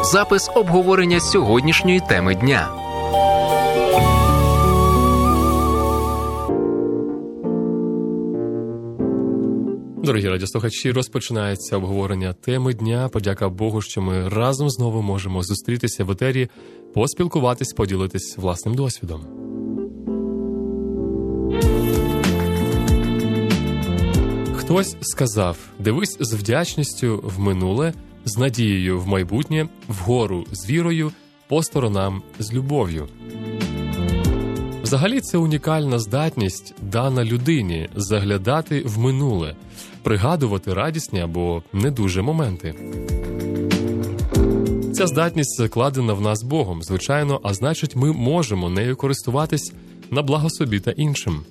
запис обговорення сьогоднішньої теми дня. Дорогі радіослухачі, розпочинається обговорення теми дня. Подяка Богу, що ми разом знову можемо зустрітися в етері, поспілкуватись, поділитись власним досвідом. Хтось сказав: дивись з вдячністю в минуле, з надією в майбутнє, вгору з вірою, по сторонам з любов'ю. Взагалі, це унікальна здатність, дана людині, заглядати в минуле, пригадувати радісні або не дуже моменти. Ця здатність закладена в нас Богом, звичайно, а значить, ми можемо нею користуватись на благо собі та іншим.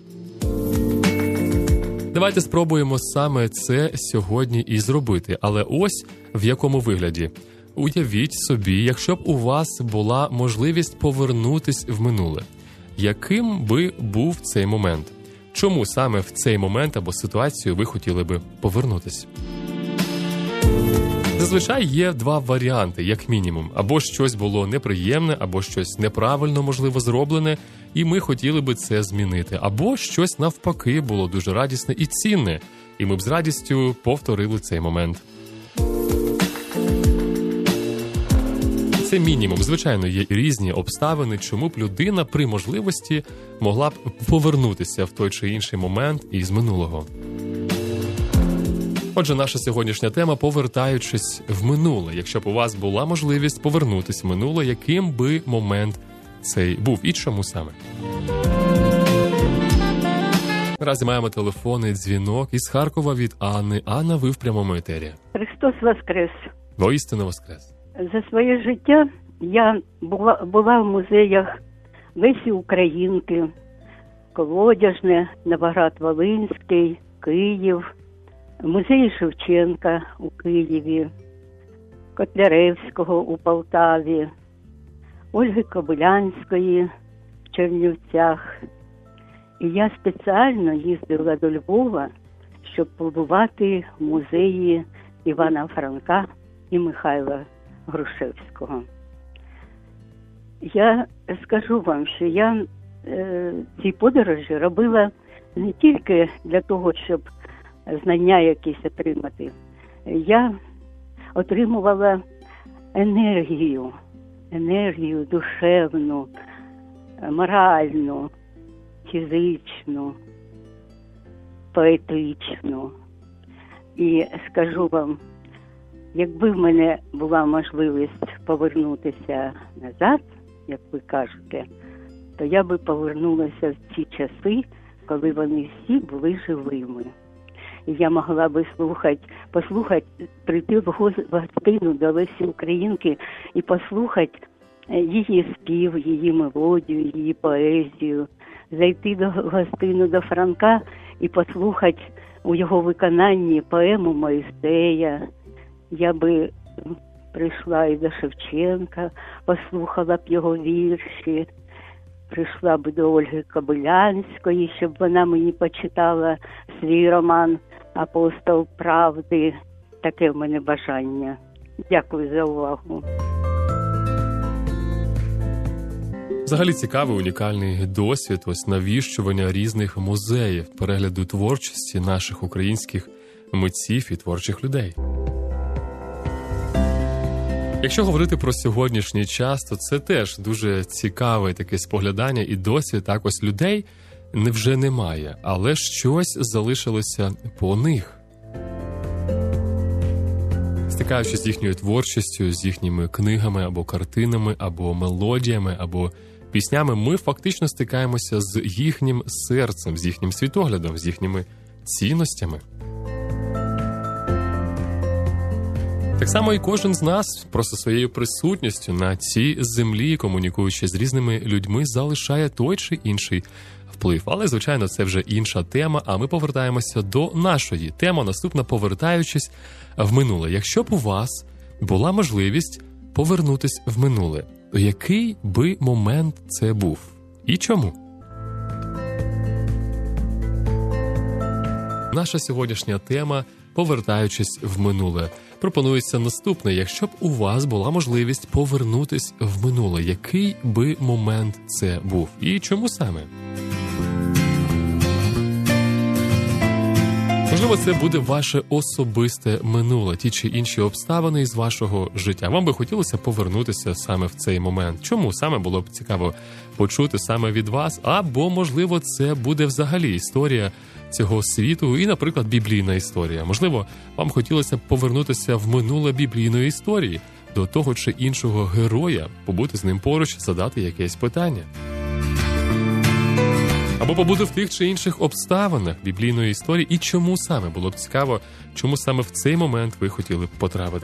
Давайте спробуємо саме це сьогодні і зробити, але ось в якому вигляді. Уявіть собі, якщо б у вас була можливість повернутись в минуле. Яким би був цей момент? Чому саме в цей момент або ситуацію ви хотіли би повернутись? Зазвичай є два варіанти, як мінімум. Або щось було неприємне, або щось неправильно, можливо, зроблене, і ми хотіли би це змінити. Або щось навпаки було дуже радісне і цінне, і ми б з радістю повторили цей момент. Це мінімум. Звичайно, є різні обставини, чому б людина при можливості могла б повернутися в той чи інший момент із минулого. Отже, наша сьогоднішня тема – повертаючись в минуле. Якщо б у вас була можливість повернутися в минуле, яким би момент цей був і чому саме? Наразі маємо телефонний дзвінок із Харкова від Анни. Анна, ви в прямому етері. Христос воскрес! Воістину воскрес! За своє життя я була в музеях Лесі Українки, Колодяжне, Новоград-Волинський, Київ, музеї Шевченка у Києві, Котляревського у Полтаві, Ольги Кобилянської в Чернівцях. І я спеціально їздила до Львова, щоб побувати в музеї Івана Франка і Михайла Грушевського. Я скажу вам, що я ці подорожі робила не тільки для того, щоб знання якісь отримати. Я отримувала енергію душевну, моральну, фізичну, поетичну. І скажу вам, якби в мене була можливість повернутися назад, як ви кажете, то я би повернулася в ті часи, коли вони всі були живими. І я могла би послухати, прийти в гостину до Лесі Українки і послухати її спів, її мелодію, її поезію, зайти до гостину до Франка і послухати у його виконанні поему Моїсея. Я би прийшла і до Шевченка, послухала б його вірші, прийшла б до Ольги Кобилянської, щоб вона мені почитала свій роман «Апостол правди». Таке в мене бажання. Дякую за увагу. Взагалі цікавий, унікальний досвід ось навіщування різних музеїв, перегляду творчості наших українських митців і творчих людей. Якщо говорити про сьогоднішній час, то це теж дуже цікаве таке споглядання і досвід. Так ось людей вже немає, але щось залишилося по них. Стикаючись з їхньою творчістю, з їхніми книгами або картинами, або мелодіями, або піснями, ми фактично стикаємося з їхнім серцем, з їхнім світоглядом, з їхніми цінностями. Так само і кожен з нас просто своєю присутністю на цій землі, комунікуючи з різними людьми, залишає той чи інший вплив. Але, звичайно, це вже інша тема, а ми повертаємося до нашої. Тема наступна – повертаючись в минуле. Якщо б у вас була можливість повернутись в минуле, то який би момент це був? І чому? Наша сьогоднішня тема – повертаючись в минуле. Пропонується наступне. Якщо б у вас була можливість повернутись в минуле, який би момент це був? І чому саме? Можливо, це буде ваше особисте минуле, ті чи інші обставини із вашого життя. Вам би хотілося повернутися саме в цей момент. Чому? Саме було б цікаво почути саме від вас. Або, можливо, це буде взагалі історія цього світу і, наприклад, біблійна історія. Можливо, вам хотілося б повернутися в минуле біблійної історії, до того чи іншого героя, побути з ним поруч, задати якесь питання. Або побути в тих чи інших обставинах біблійної історії. І чому саме? Було б цікаво, чому саме в цей момент ви хотіли б потрапити.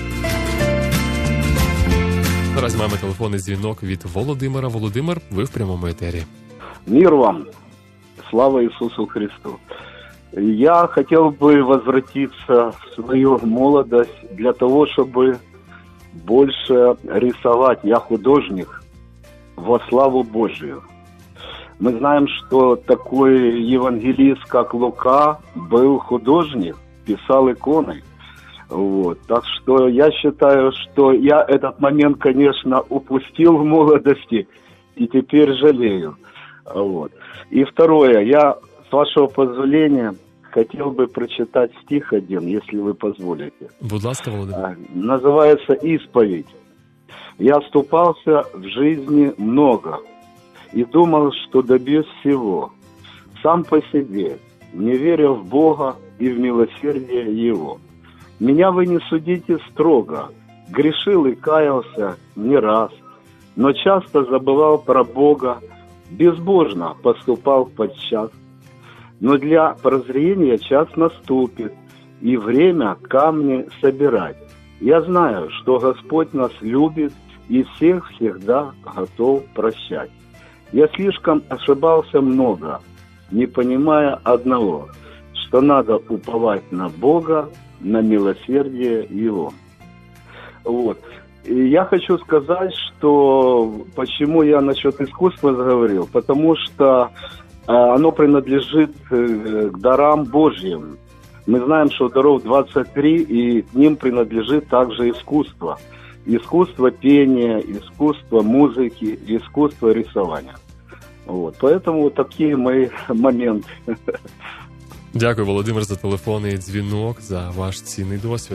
Зараз маємо телефонний дзвінок від Володимира. Володимир, ви в прямому етері. Мир вам! Слава Иисусу Христу! Я хотел бы возвратиться в свою молодость для того, чтобы больше рисовать. Я художник во славу Божию. Мы знаем, что такой евангелист, как Лука, был художник, писал иконы. Вот. Так что я считаю, что я этот момент, конечно, упустил в молодости и теперь жалею. Вот. И второе, я, с вашего позволения, хотел бы прочитать стих один, если вы позволите. Будь ласка, Володимир. Называется «Исповедь». «Я оступался в жизни много и думал, что добьюсь всего, сам по себе, не веря в Бога и в милосердие Его. Меня вы не судите строго, грешил и каялся не раз, но часто забывал про Бога, безбожно поступал подчас. Но для прозрения час наступит, и время камни собирать. Я знаю, что Господь нас любит и всех всегда готов прощать. Я слишком ошибался много, не понимая одного, что надо уповать на Бога, на милосердие Его». Вот. И я хочу сказать, что почему я насчет искусства заговорил, потому что оно принадлежит к дарам Божьим. Мы знаем, что даров 23, и к ним принадлежит также искусство. Искусство пения, искусство музыки, искусство рисования. Вот. Поэтому вот такие мои моменты. Дякую, Володимир, за телефонний дзвінок, за ваш цінний досвід.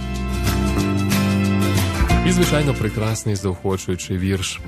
І, звичайно, прекрасний заохочуючий вірш.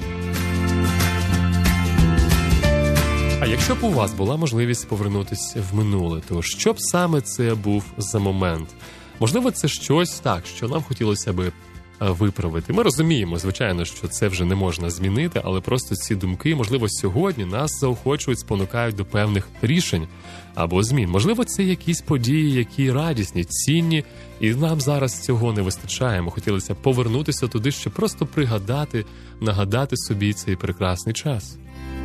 А якщо б у вас була можливість повернутися в минуле, то що б саме це був за момент? Можливо, це щось так, що нам хотілося би виправити. Ми розуміємо, звичайно, що це вже не можна змінити, але просто ці думки, можливо, сьогодні нас заохочують, спонукають до певних рішень або змін. Можливо, це якісь події, які радісні, цінні, і нам зараз цього не вистачає. Ми хотілося повернутися туди, щоб просто пригадати, нагадати собі цей прекрасний час.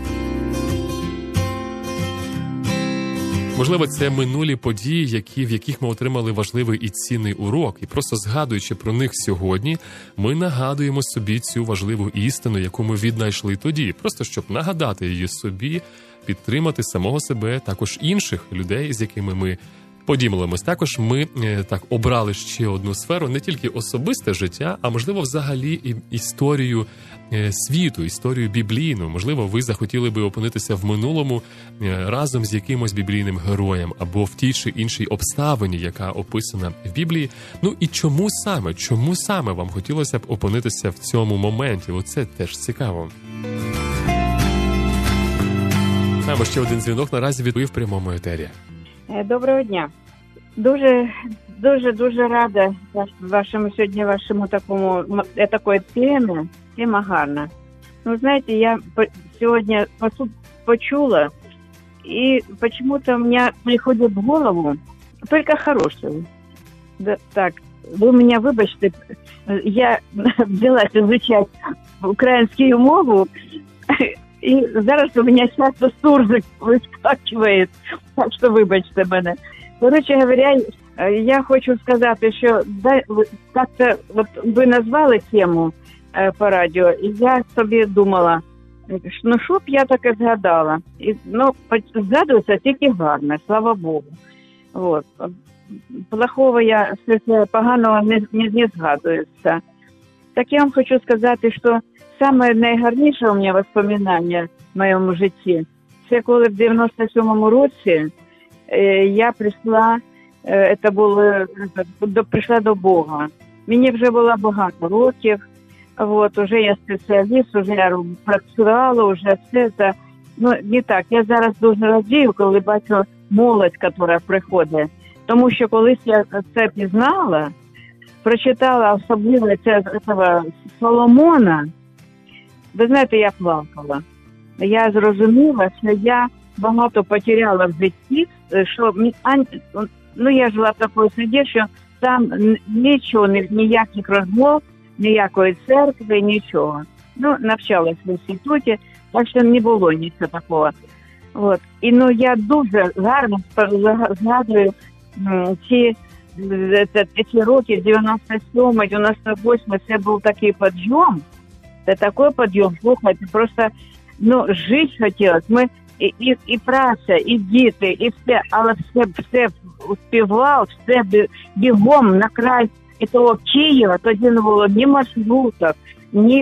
Можливо, це минулі події, в яких ми отримали важливий і цінний урок. І просто згадуючи про них сьогодні, ми нагадуємо собі цю важливу істину, яку ми віднайшли тоді. Просто щоб нагадати її собі, підтримати самого себе, також інших людей, з якими ми поділимось. Також ми так обрали ще одну сферу, не тільки особисте життя, а можливо взагалі і історію світу, історію біблійну. Можливо, ви захотіли би опинитися в минулому разом з якимось біблійним героєм або в тій чи іншій обставині, яка описана в Біблії. Ну і чому саме вам хотілося б опинитися в цьому моменті? Оце теж цікаво. Маємо ще один дзвінок, наразі ви в прямому етері. Доброго дня. Дуже рада вашому такої темі. Тема гарна. Ну, знаєте, я сьогодні почула, и почему-то у меня приходит в голову только хорошее. Да, так, вы меня вибачте, я взялась изучать українську мову, і зараз у мене часто суржик вискакує, так що вибачте мене. Короче говоря, я хочу сказати, що как-то ви назвали тему по радіо, і я собі думала, ну що б я таке згадала. І, ну, згадується тільки гарне, слава Богу. Вот. плохого поганого не згадується. Так я вам хочу сказати, що саме найгарніше у мене воспоминання в моєму житті, це коли в 97-му році я прийшла до Бога. Мені вже було багато років, уже я спеціаліст, вже я працювала, вже все це. Не так. Я зараз дуже радію, коли бачу молодь, яка приходить. Тому що колись я це пізнала, прочитала особливо цього Соломона, ви знаєте, я плакала. Я зрозуміла, що я багато потеряла в житті, що я жила в такій среді, що там нічого, ніяких розмов, ніякої церкви, нічого. Навчалась в інституті, так що не було нічого такого. Я дуже гарно згадую ці роки 97, 98, це був такий підйом. Це такий підйом, слухайте, просто жити хотілося. І праця, і діти, і все, але все успівав, все бігом на край того Києва, тоді не було ні маршруток, ні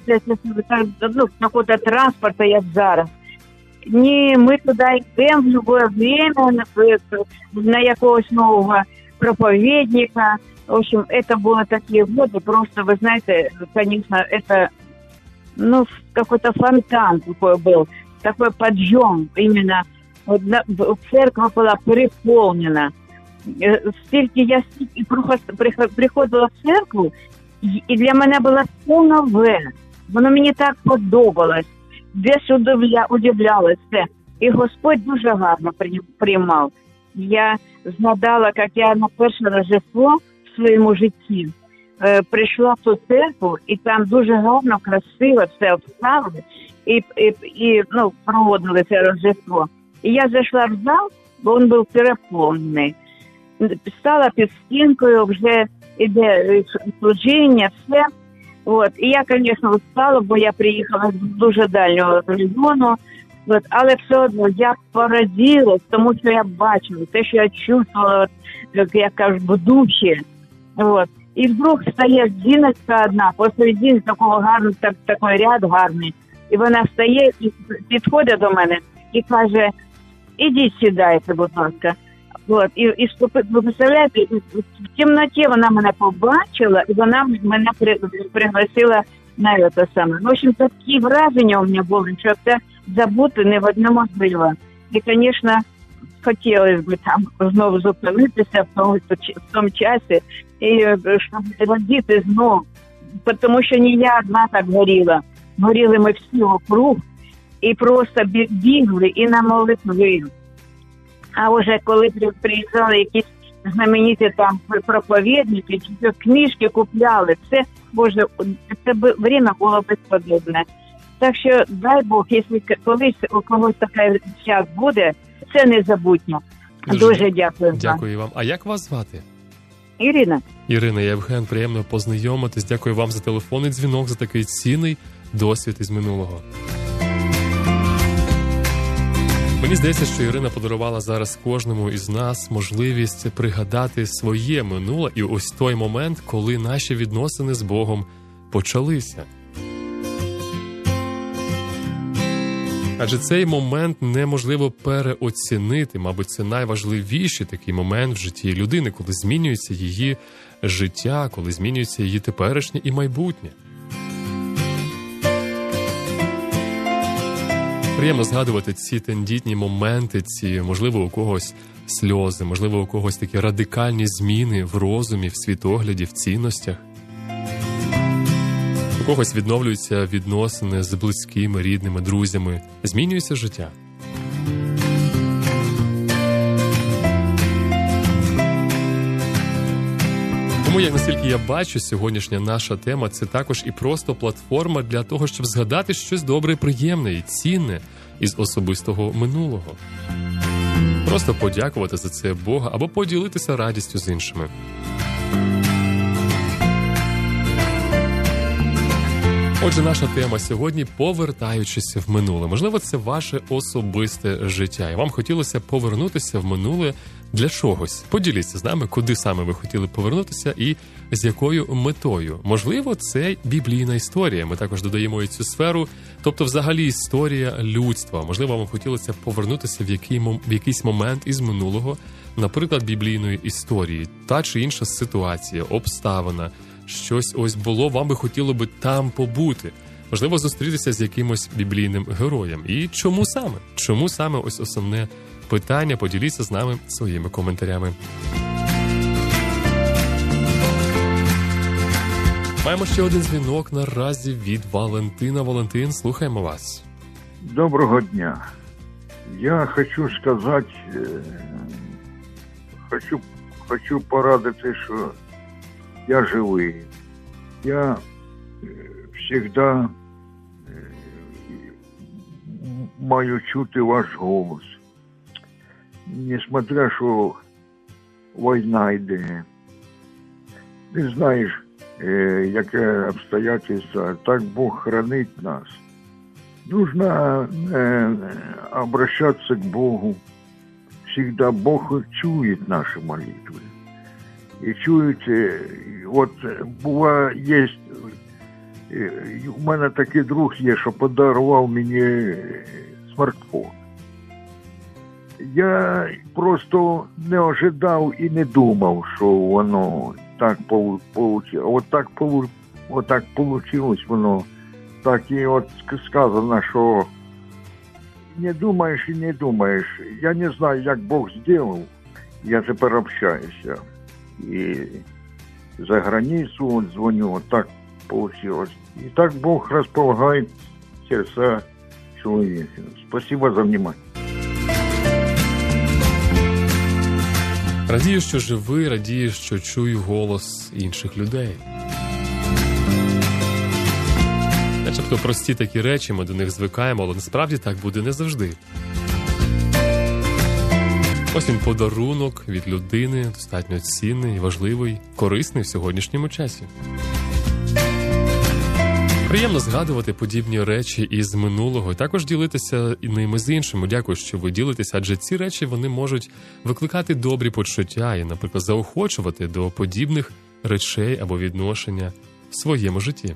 якогось транспорту, як зараз. Ні, ми туди йдемо в любое время на якогось нового проповедника. В общем, это было такие годы, просто, вы знаете, конечно, это, какой-то фонтан такой был, такой подъем именно. Церковь была переполнена. Я приходила в церкву, і для мене було все нове. Воно мені так подобалось. Десь удивлялася. І Господь дуже гарно приймав. Я згадала, як я на перше Рождество в своєму житті прийшла в ту церкву, і там дуже гарно, красиво все обставили, і проводили це Рождество. І я зайшла в зал, бо він був переповнений. Стала під стінкою, вже іде служіння, все. І я, звісно, устала, бо я приїхала з дуже дальнього регіону, але все одно я пораділась, тому що я бачила, те, що я чувствувала, як я кажу, в душі. І вдруг стає жіночка одна, посередині такого гарного, такий ряд гарний, і вона встає і підходить до мене і каже: ідіть, сідайте, будь ласка. І ви представляєте, в темноті вона мене побачила, і вона мене пригласила на це саме. В общем, такі враження у мене були, що це забути неможливо. І, звісно, хотілося б там знову зупинитися в тому часі, і щоб радіти знову. Тому що не я одна так горіла. Горіли ми всі округ, і просто бігли і на молитви. А вже коли приїжджали якісь знамениті там проповідники, книжки купляли, це, Боже, це время було безподобне. Так що, дай Бог, якщо колись у когось такий час буде, це незабутньо. Дуже дякую. Дякую вам. А як вас звати? Ірина. Ірина, Євген, приємно познайомитись. Дякую вам за телефонний дзвінок, за такий цінний досвід із минулого. Мені здається, що Ірина подарувала зараз кожному із нас можливість пригадати своє минуле і ось той момент, коли наші відносини з Богом почалися. Адже цей момент неможливо переоцінити, мабуть, це найважливіший такий момент в житті людини, коли змінюється її життя, коли змінюється її теперішнє і майбутнє. Приємно згадувати ці тендітні моменти, ці, можливо, у когось сльози, можливо, у когось такі радикальні зміни в розумі, в світогляді, в цінностях. У когось відновлюються відносини з близькими, рідними, друзями. Змінюється життя. Тому, як наскільки я бачу, сьогоднішня наша тема – це також і просто платформа для того, щоб згадати щось добре, приємне і цінне із особистого минулого. Просто подякувати за це Бога або поділитися радістю з іншими. Отже, наша тема сьогодні – повертаючись в минуле. Можливо, це ваше особисте життя, і вам хотілося повернутися в минуле для чогось. Поділіться з нами, куди саме ви хотіли повернутися і з якою метою. Можливо, це біблійна історія. Ми також додаємо і цю сферу, тобто взагалі історія людства. Можливо, вам хотілося повернутися в якийсь момент із минулого, наприклад, біблійної історії. Та чи інша ситуація, обставина, щось ось було, вам би хотіло би там побути. Можливо, зустрітися з якимось біблійним героєм. І чому саме? Чому саме ось основне питання? Поділіться з нами своїми коментарями. Маємо ще один дзвінок наразі від Валентина. Валентин, слухаємо вас. Доброго дня. Я хочу сказати, хочу порадити, що я живий. Я завжди маю чути ваш голос. Несмотря, що війна йде. Ти знаєш, яке обстоятельство, так Бог хранить нас. Нужно обращаться к Богу. Всегда Бог чует наши молитвы. И чует, вот буває, є, у мене такий друг є, що подарував мені смартфон. Я просто не ожидав і не думав, що воно так получилось. От так получилось воно. Так і от сказано, що не думаєш і не думаєш. Я не знаю, як Бог зробив. Я тепер общаюся. І за границю от дзвоню, от так получилось. І так Бог розполагає серця чоловіка. Спасибо за внимание. Радію, що живий, радію, що чую голос інших людей. Начебто прості такі речі, ми до них звикаємо, але насправді так буде не завжди. Ось він подарунок від людини, достатньо цінний, важливий, корисний в сьогоднішньому часі. Приємно згадувати подібні речі із минулого і також ділитися ними з іншими. Дякую, що ви ділитеся, адже ці речі вони можуть викликати добрі почуття і, наприклад, заохочувати до подібних речей або відношення в своєму житті.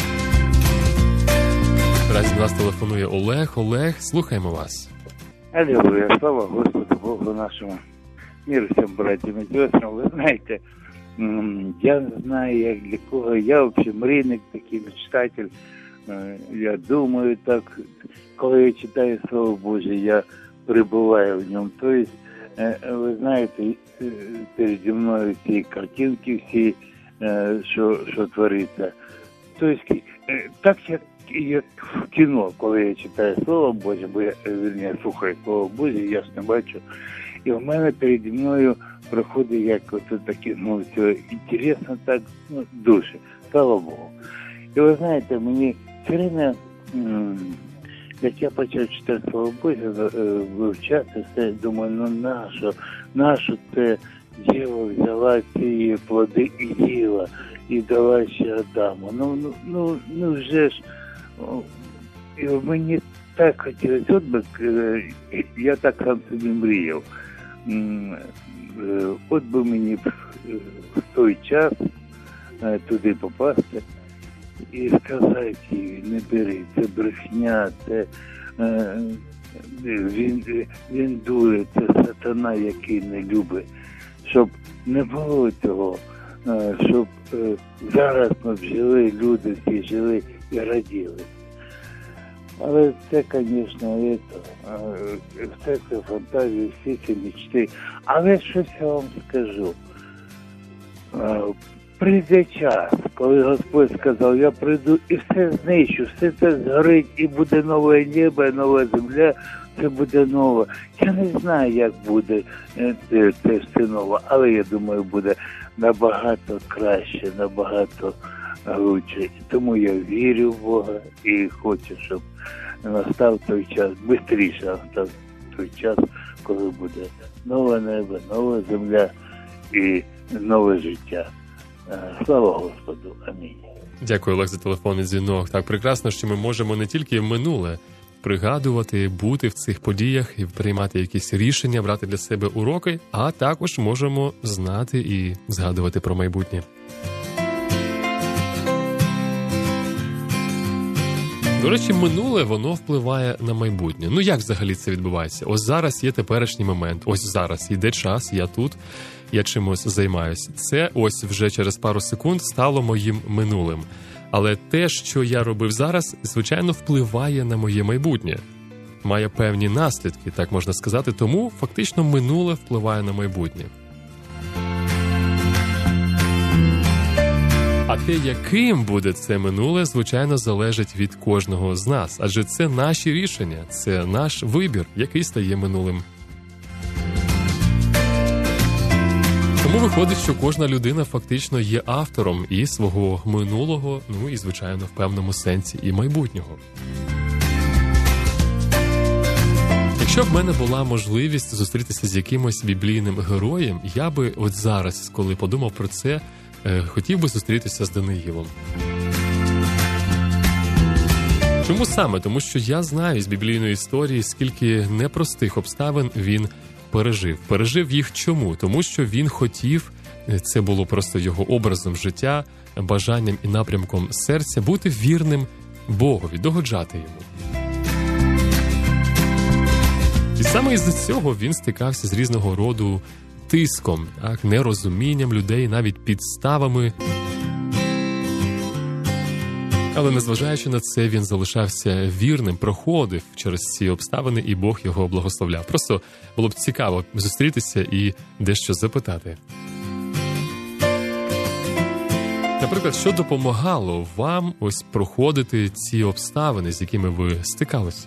Наразі до нас телефонує Олег. Олег, слухаємо вас. Аллилуйя, слава Господу Богу нашему. Мир всем братьям и сестрам. Вы знаете, я не знаю, як для кого. Я вообще мрійник, такий мечтатель. Я думаю так, коли я читаю Слово Божье, я пребываю в нем. То есть, ви знаєте, переді мною ці картинки всі, що твориться. То есть, так як в кіно, коли я читаю Слово Боже, бо я слухаю Слово Боже, я ж не бачу. І в мене переді мною проходить як от таке, все інтересно так, дуже, слава Богу. І ви знаєте, мені все время, як я почав читати Слово Боже, вивчати, все, думаю, нащо це діва взяла ці плоди і їла, і дала ще Адаму. Ну вже ж, і мені так хотілося, от би, я так сам собі мріяв. От би мені в той час туди попасти і сказати їй, не бери, це брехня, це він дує, це сатана, який не любить. Щоб не було цього, щоб зараз ми б жили, люди всі жили і раділи. Але це, звісно, все це фантазії, всі ці мечти. Але щось я вам скажу. Прийде час, коли Господь сказав, я прийду і все знищу, все це згорить, і буде нове небо, нова земля, це буде нове. Я не знаю, як буде це все нове, але я думаю, буде набагато краще, набагато лучше. Тому я вірю в Бога і хочу, щоб настав той час, швидше настав той час, коли буде нове небо, нова земля і нове життя. Слава Господу. Амінь. Дякую, Олег, за телефонний дзвінок. Так прекрасно, що ми можемо не тільки в минуле пригадувати, бути в цих подіях і приймати якісь рішення, брати для себе уроки, а також можемо знати і згадувати про майбутнє. До речі, минуле, воно впливає на майбутнє. Ну, як взагалі це відбувається? Ось зараз є теперішній момент, ось зараз йде час, я тут, я чимось займаюся. Це ось вже через пару секунд стало моїм минулим. Але те, що я робив зараз, звичайно, впливає на моє майбутнє. Має певні наслідки, так можна сказати, тому фактично минуле впливає на майбутнє. А те, яким буде це минуле, звичайно, залежить від кожного з нас. Адже це наші рішення, це наш вибір, який стає минулим. Тому виходить, що кожна людина фактично є автором і свого минулого, ну і, звичайно, в певному сенсі і майбутнього. Якщо б в мене була можливість зустрітися з якимось біблійним героєм, я би от зараз, коли подумав про це, хотів би зустрітися з Даниїлом. Чому саме? Тому що я знаю з біблійної історії, скільки непростих обставин він пережив. Пережив їх чому? Тому що він хотів, це було просто його образом життя, бажанням і напрямком серця, бути вірним Богові, догоджати йому. І саме із-за цього він стикався з різного роду тиском, так, нерозумінням людей, навіть підставами. Але незважаючи на це, він залишався вірним, проходив через ці обставини, і Бог його благословляв. Просто було б цікаво зустрітися і дещо запитати. Наприклад, що допомагало вам ось проходити ці обставини, з якими ви стикалися?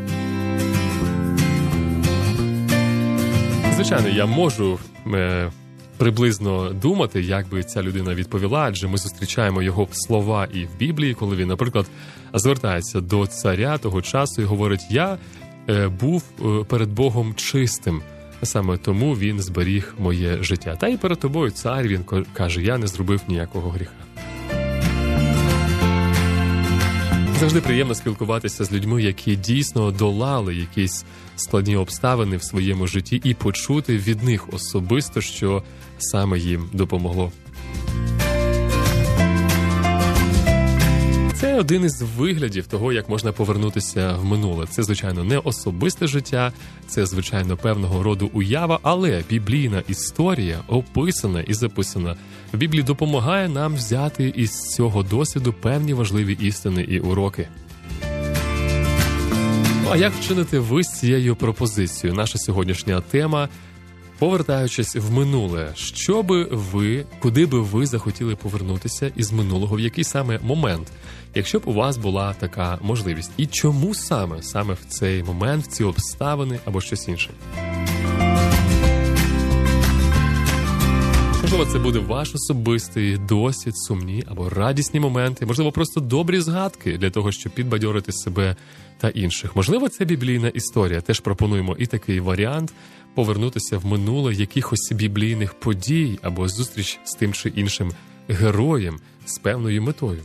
Звичайно, я можу приблизно думати, як би ця людина відповіла, адже ми зустрічаємо його слова і в Біблії, коли він, наприклад, звертається до царя того часу і говорить: «Я був перед Богом чистим, саме тому він зберіг моє життя. Та й перед тобою, цар», він каже, «я не зробив ніякого гріха». Завжди приємно спілкуватися з людьми, які дійсно долали якісь складні обставини в своєму житті, і почути від них особисто, що саме їм допомогло. Це один із виглядів того, як можна повернутися в минуле. Це, звичайно, не особисте життя, це, звичайно, певного роду уява, але біблійна історія, описана і записана в Біблії, допомагає нам взяти із цього досвіду певні важливі істини і уроки. Ну, а як вчинити ви з цією пропозицією? Наша сьогоднішня тема – повертаючись в минуле, що би ви, куди би ви захотіли повернутися із минулого, в який саме момент, якщо б у вас була така можливість? І чому саме в цей момент, в ці обставини або щось інше? Можливо, це буде ваш особистий досвід, сумні або радісні моменти, можливо, просто добрі згадки для того, щоб підбадьорити себе та інших. Можливо, це біблійна історія. Теж пропонуємо і такий варіант – повернутися в минуле якихось біблійних подій або зустріч з тим чи іншим героєм з певною метою.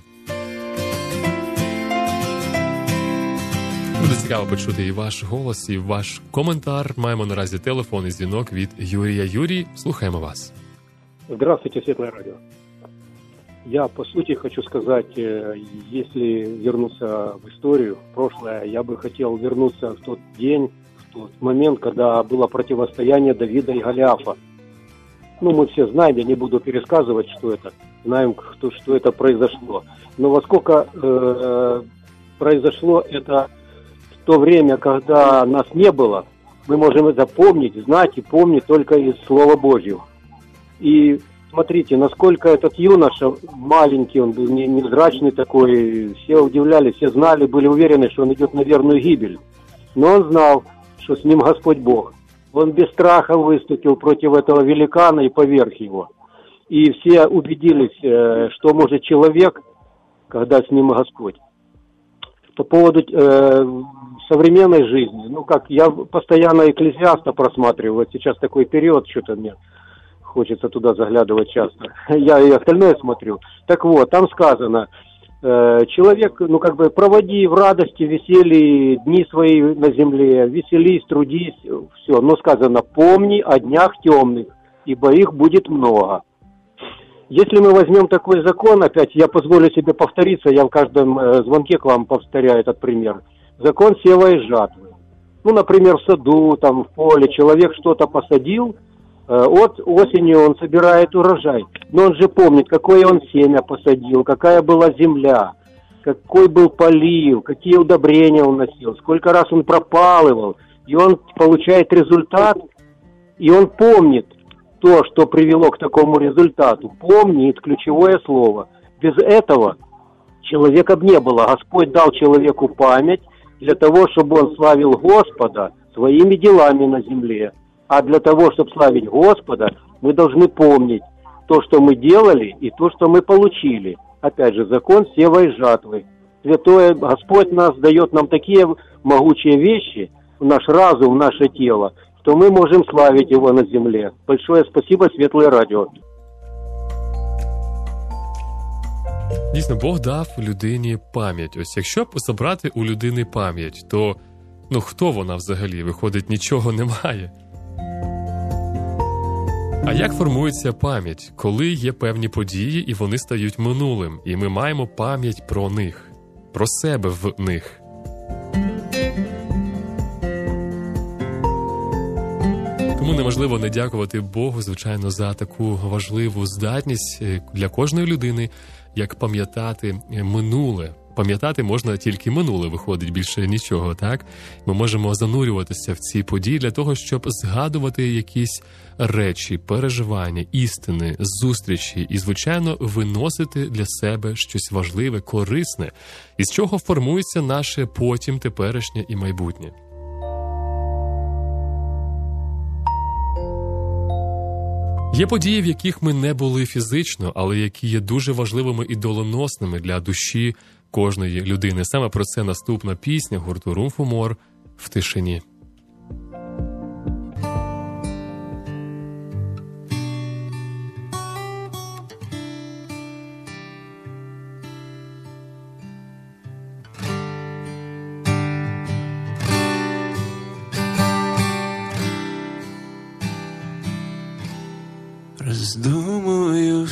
Буде цікаво почути і ваш голос, і ваш коментар. Маємо наразі телефонний дзвінок від Юрія. Юрій, слухаємо вас. Здравствуйте, Светлое радио. Я, по сути, хочу сказать, если вернуться в историю, в прошлое, я бы хотел вернуться в тот день, в тот момент, когда было противостояние Давида и Голиафа. Ну, мы все знаем, я не буду пересказывать, что это, знаем, что это произошло. Но во сколько произошло это в то время, когда нас не было, мы можем это помнить, знать и помнить только из Слова Божьего. И смотрите, насколько этот юноша маленький, он был невзрачный такой, все удивлялись, все знали, были уверены, что он идет на верную гибель. Но он знал, что с ним Господь Бог. Он без страха выступил против этого великана и поверг его. И все убедились, что может человек, когда с ним Господь. По поводу современной жизни, ну как, я постоянно Экклезиаста просматриваю, вот сейчас такой период, что-то мне хочется туда заглядывать часто. Я и остальное смотрю. Так вот, там сказано, Человек, проводи в радости, веселье дни свои на земле, веселись, трудись, все. Но сказано, помни о днях темных, ибо их будет много. Если мы возьмем такой закон, опять я позволю себе повториться, я в каждом звонке к вам повторяю этот пример. Закон сева и жатвы. Например, в саду, в поле человек что-то посадил, осенью он собирает урожай. Но он же помнит, какое он семя посадил, какая была земля, какой был полив, какие удобрения он носил, сколько раз он пропалывал. И он получает результат, и он помнит то, что привело к такому результату. Помнит ключевое слово. Без этого человека бы не было. Господь дал человеку память для того, чтобы он славил Господа своими делами на земле. А для того, чтобы славить Господа, мы должны помнить то, что мы делали, и то, что мы получили. Опять же, закон сева и жатвы. Святой Господь дает нам такие могучие вещи, в наш разум, в наше тело, что мы можем славить Его на земле. Большое спасибо, Светлое Радіо. Дійсно, Бог дав людині пам'ять. Ось якщо забрати у людини пам'ять, то хто вона взагалі? Виходить, нічого немає. А як формується пам'ять? Коли є певні події, і вони стають минулим, і ми маємо пам'ять про них, про себе в них. Тому неможливо не дякувати Богу, звичайно, за таку важливу здатність для кожної людини, як пам'ятати минуле. Пам'ятати можна тільки минуле, виходить, більше нічого, так? Ми можемо занурюватися в ці події для того, щоб згадувати якісь речі, переживання, істини, зустрічі і, звичайно, виносити для себе щось важливе, корисне, із чого формується наше потім, теперішнє і майбутнє. Є події, в яких ми не були фізично, але які є дуже важливими і доленосними для душі кожної людини. Саме про це наступна пісня гурту Румфумор «В тишині». Роздумую в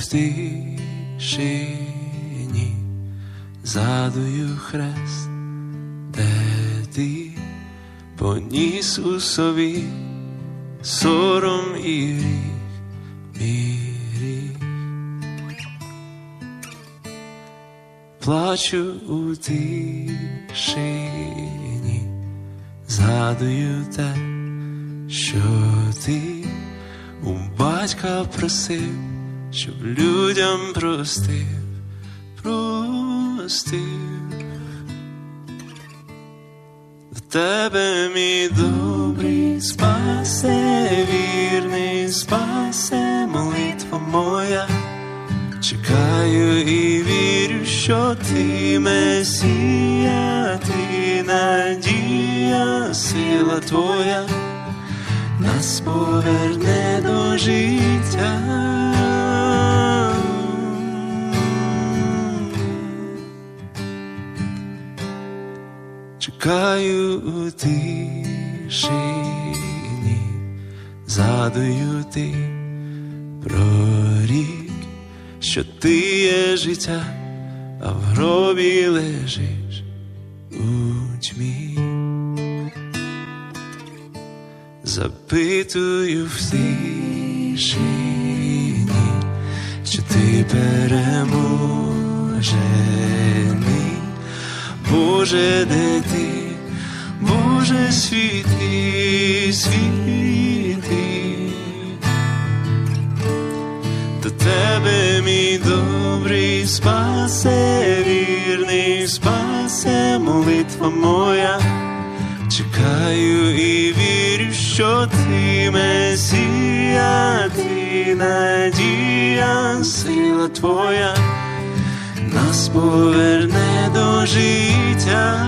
тишині, згадую хрест, де ти поніс у собі сором і гріх, мій гріх. Плачу у тишині, згадую те, що ти у батька просив, щоб людям простив. До тебе, мій добрий спасе, вірний спасе, молитва моя. Чекаю і вірю, що ти Месія, ти надія, сила твоя нас поверне до життя. Чекаю у тишині, згадую ти прорік, що ти є життя, а в гробі лежиш у тьмі. Запитую в тишині, чи ти переможений. Боже, де ти, Боже, світи, світи. До тебе, мій добрий спасе, вірний спасе, молитва моя. Чекаю і вірю, що ти Месія, ти надія, сила твоя нас поверне до життя.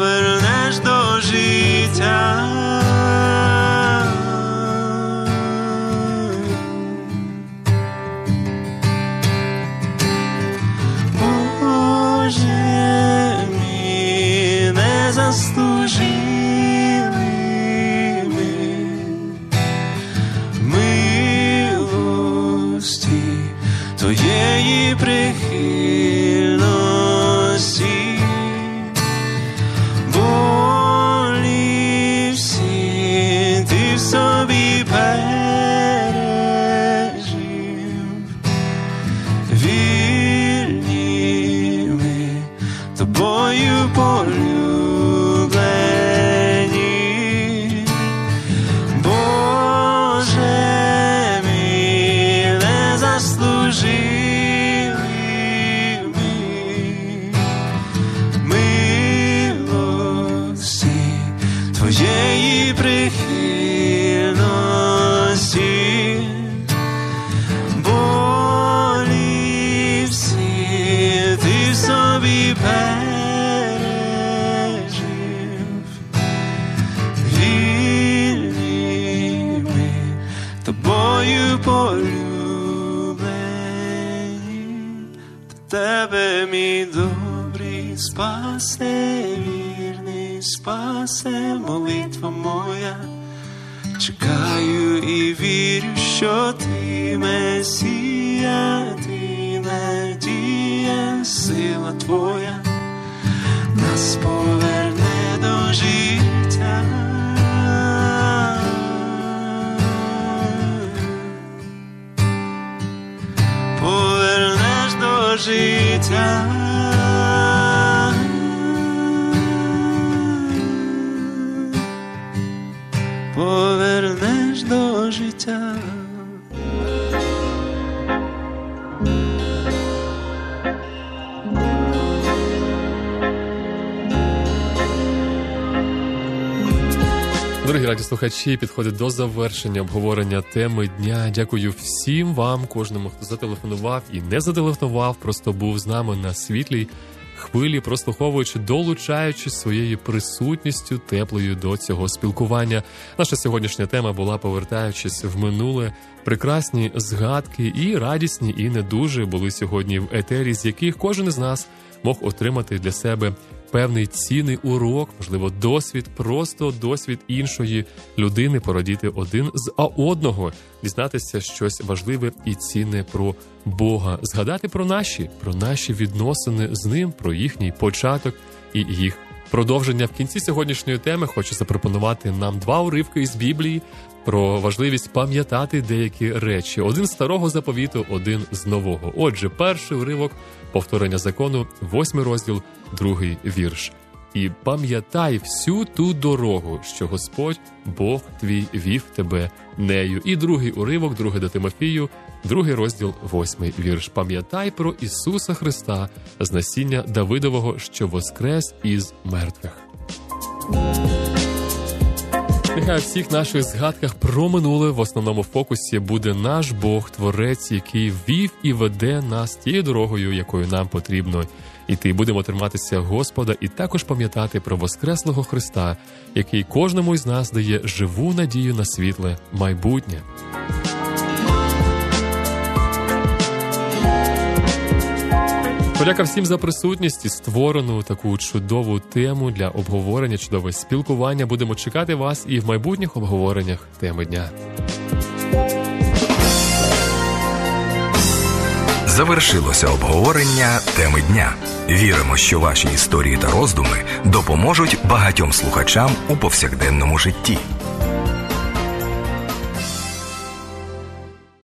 Повернеш до життя. твоєї прихильності. Болі всі ти в собі пережив, вільні ми тобою полюблені. Боже мій, не заслужили ми милості твоєї прихильності. Болі всі ти в собі пережив, вільні ми тобою полюблені. До тебе, мій добрий спасе, вірний спасе, молитва моя. Чекаю і вірю, що ти Месія, ти надія, сила твоя нас поверне до життя. Повернеш до життя. Повернеш до життя. Дорогі радіослухачі, підходить до завершення обговорення теми дня. Дякую всім вам, кожному, хто зателефонував і не зателефонував, просто був з нами на світлій хвилі, прослуховуючи, долучаючись своєю присутністю теплою до цього спілкування. Наша сьогоднішня тема була, повертаючись в минуле. Прекрасні згадки і радісні, і не дуже були сьогодні в етері, з яких кожен із нас мог отримати для себе певний цінний урок, можливо, досвід, просто досвід іншої людини, породіти один з одного, дізнатися щось важливе і цінне про Бога, згадати про наші відносини з Ним, про їхній початок і їх продовження. В кінці сьогоднішньої теми хочу запропонувати нам 2 уривки із Біблії про важливість пам'ятати деякі речі. Один з Старого Заповіту, один з Нового. Отже, перший уривок – Повторення закону, 8 розділ, 2 вірш. «І пам'ятай всю ту дорогу, що Господь, Бог твій, вів тебе нею». І другий уривок, 2 до Тимофію, 2 розділ, 8 вірш. «Пам'ятай про Ісуса Христа з насіння Давидового, що воскрес із мертвих». Нехай у всіх наших згадках про минуле в основному фокусі буде наш Бог, Творець, який вів і веде нас тією дорогою, якою нам потрібно іти. Будемо триматися Господа і також пам'ятати про воскреслого Христа, який кожному із нас дає живу надію на світле майбутнє. Подяка всім за присутність і створену таку чудову тему для обговорення, чудове спілкування. Будемо чекати вас і в майбутніх обговореннях теми дня. Завершилося обговорення теми дня. Віримо, що ваші історії та роздуми допоможуть багатьом слухачам у повсякденному житті.